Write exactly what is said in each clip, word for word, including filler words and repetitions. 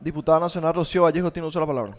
Diputada Nacional Rocío Vallejo tiene uso de la palabra.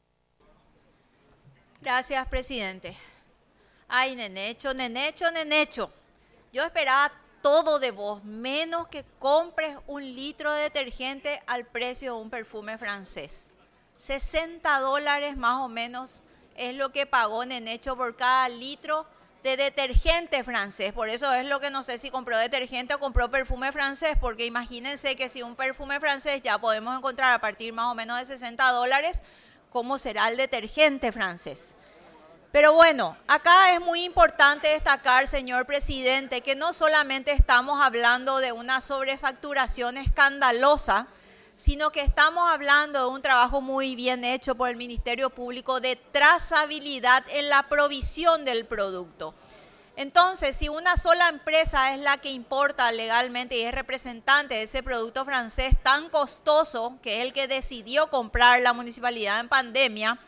Gracias, presidente. Ay, Nenecho, Nenecho, Nenecho. Yo esperaba todo de vos, menos que compres un litro de detergente al precio de un perfume francés. sesenta dólares más o menos es lo que pagó Nenecho por cada litro de detergente francés. Por eso es lo que no sé si compró detergente o compró perfume francés, porque imagínense que si un perfume francés ya podemos encontrar a partir más o menos de sesenta dólares, ¿cómo será el detergente francés? Pero bueno, acá es muy importante destacar, señor presidente, que no solamente estamos hablando de una sobrefacturación escandalosa, sino que estamos hablando de un trabajo muy bien hecho por el Ministerio Público de trazabilidad en la provisión del producto. Entonces, si una sola empresa es la que importa legalmente y es representante de ese producto francés tan costoso, que es el que decidió comprar la municipalidad en pandemia,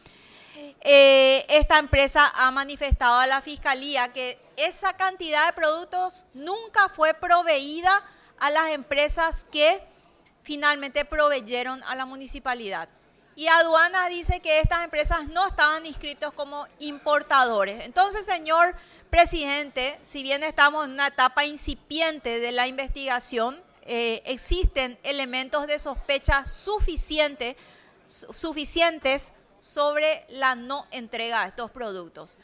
eh, esta empresa ha manifestado a la Fiscalía que esa cantidad de productos nunca fue proveída a las empresas que finalmente proveyeron a la municipalidad. Y aduanas dice que estas empresas no estaban inscritos como importadores. Entonces, señor presidente, si bien estamos en una etapa incipiente de la investigación, eh, existen elementos de sospecha suficiente, su, suficientes sobre la no entrega de estos productos.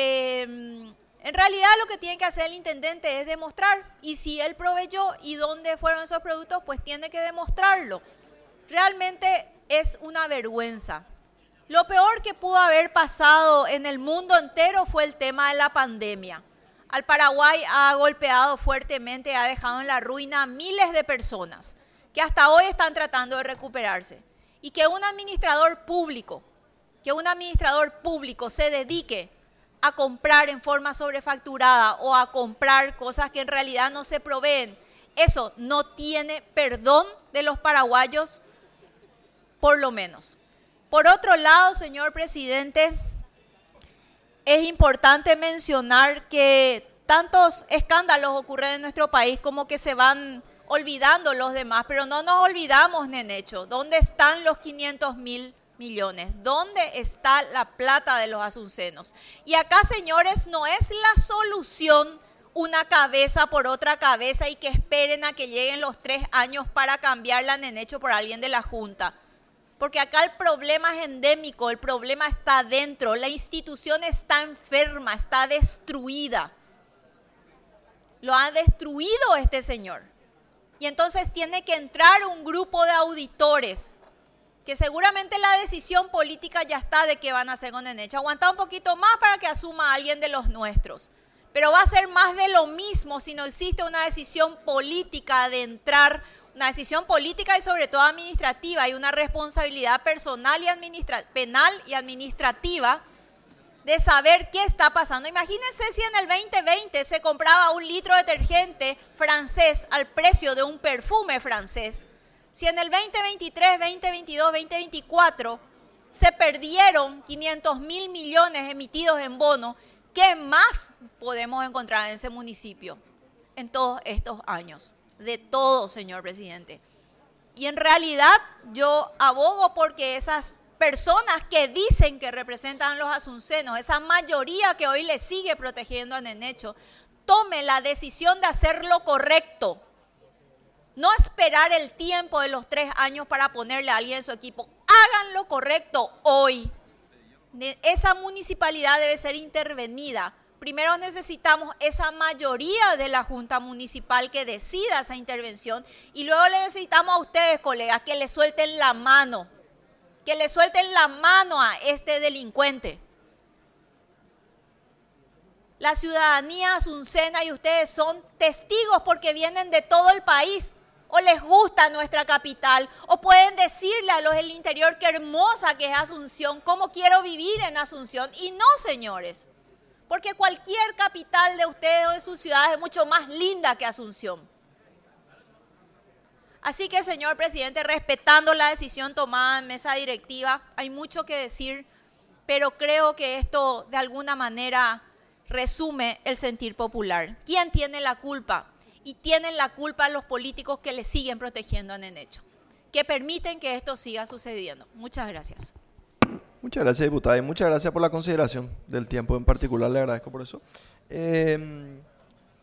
Eh, En realidad lo que tiene que hacer el intendente es demostrar, y si él proveyó y dónde fueron esos productos, pues tiene que demostrarlo. Realmente es una vergüenza. Lo peor que pudo haber pasado en el mundo entero fue el tema de la pandemia. Al Paraguay ha golpeado fuertemente, ha dejado en la ruina a miles de personas que hasta hoy están tratando de recuperarse. Y que un administrador público, que un administrador público se dedique a comprar en forma sobrefacturada o a comprar cosas que en realidad no se proveen, eso no tiene perdón de los paraguayos, por lo menos. Por otro lado, señor presidente, es importante mencionar que tantos escándalos ocurren en nuestro país como que se van olvidando los demás, pero no nos olvidamos, Nenecho, ¿dónde están los quinientos mil millones? ¿Dónde está la plata de los asuncenos? Y acá, señores, no es la solución una cabeza por otra cabeza y que esperen a que lleguen los tres años para cambiarla, Nenecho, por alguien de la Junta. Porque acá el problema es endémico, el problema está dentro, la institución está enferma, está destruida. Lo ha destruido este señor. Y entonces tiene que entrar un grupo de auditores que seguramente la decisión política ya está de qué van a hacer con Nenecho. Aguanta un poquito más para que asuma a alguien de los nuestros. Pero va a ser más de lo mismo si no existe una decisión política de entrar, una decisión política y sobre todo administrativa y una responsabilidad personal y administra- penal y administrativa de saber qué está pasando. Imagínense si en el veinte veinte se compraba un litro de detergente francés al precio de un perfume francés. Si en el veinte veintitrés, veinte veintidós, veinte veinticuatro se perdieron quinientos mil millones emitidos en bono, ¿qué más podemos encontrar en ese municipio en todos estos años? De todo, señor presidente. Y en realidad yo abogo porque esas personas que dicen que representan a los asuncenos, esa mayoría que hoy le sigue protegiendo a Nenecho, tome la decisión de hacer lo correcto. No esperar el tiempo de los tres años para ponerle a alguien en su equipo. Hagan lo correcto hoy. Esa municipalidad debe ser intervenida. Primero necesitamos esa mayoría de la Junta Municipal que decida esa intervención y luego le necesitamos a ustedes, colegas, que le suelten la mano. Que le suelten la mano a este delincuente. La ciudadanía asuncena y ustedes son testigos porque vienen de todo el país. O les gusta nuestra capital, o pueden decirle a los del interior qué hermosa que es Asunción, cómo quiero vivir en Asunción. Y no, señores, porque cualquier capital de ustedes o de sus ciudades es mucho más linda que Asunción. Así que, señor presidente, respetando la decisión tomada en mesa directiva, hay mucho que decir, pero creo que esto de alguna manera resume el sentir popular. ¿Quién tiene la culpa? Y tienen la culpa los políticos que le siguen protegiendo a Nenecho. que permiten que esto siga sucediendo. Muchas gracias. Muchas gracias, diputada, y muchas gracias por la consideración del tiempo en particular, le agradezco por eso. Eh,